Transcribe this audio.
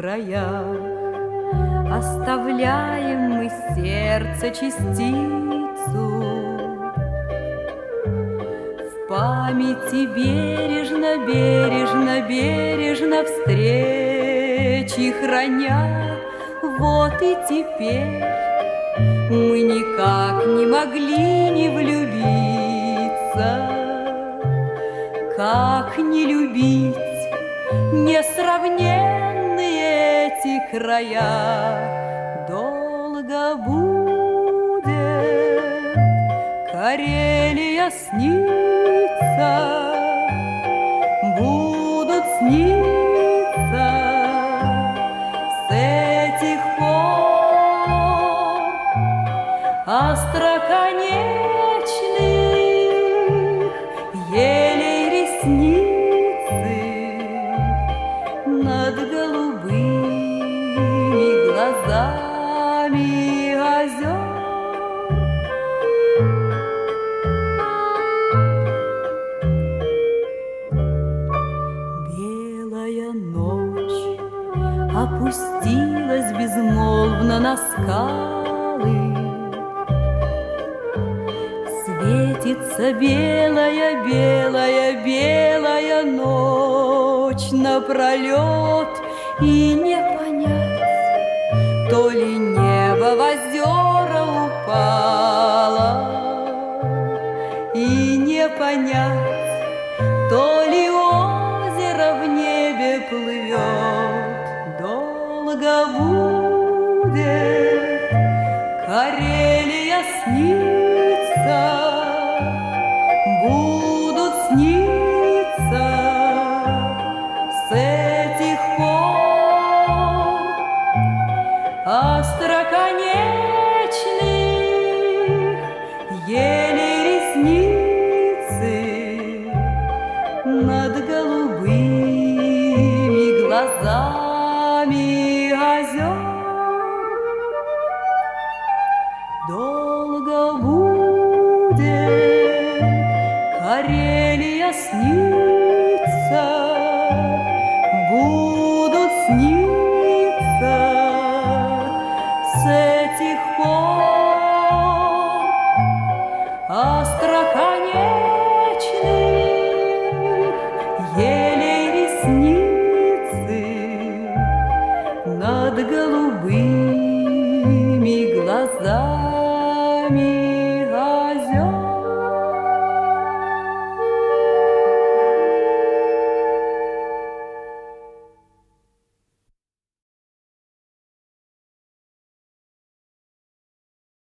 края. Оставляем мы сердце частицу, в памяти бережно, бережно, бережно встречи храня. Вот и теперь мы никак не могли не влюбиться. Как не любить несравненные эти края? Долго будет Карелия снится, будут сниться с этих пор остроконечных елей ресницы над голубыми глазами озер. Белая ночь опустилась безмолвно на скалы. Светится белая, белая, белая ночь напролет, и не понять, то ли небо в озера упало, и не понять, то ли озеро в небе плывет. Долго будет Карелия снится, будут сниться с этих пор остроконечных елей ресницы над голубыми глазами озер. Долго будет Карелия снится, будут сниться с этих пор остроконечных елей ресницы над голубыми глазами.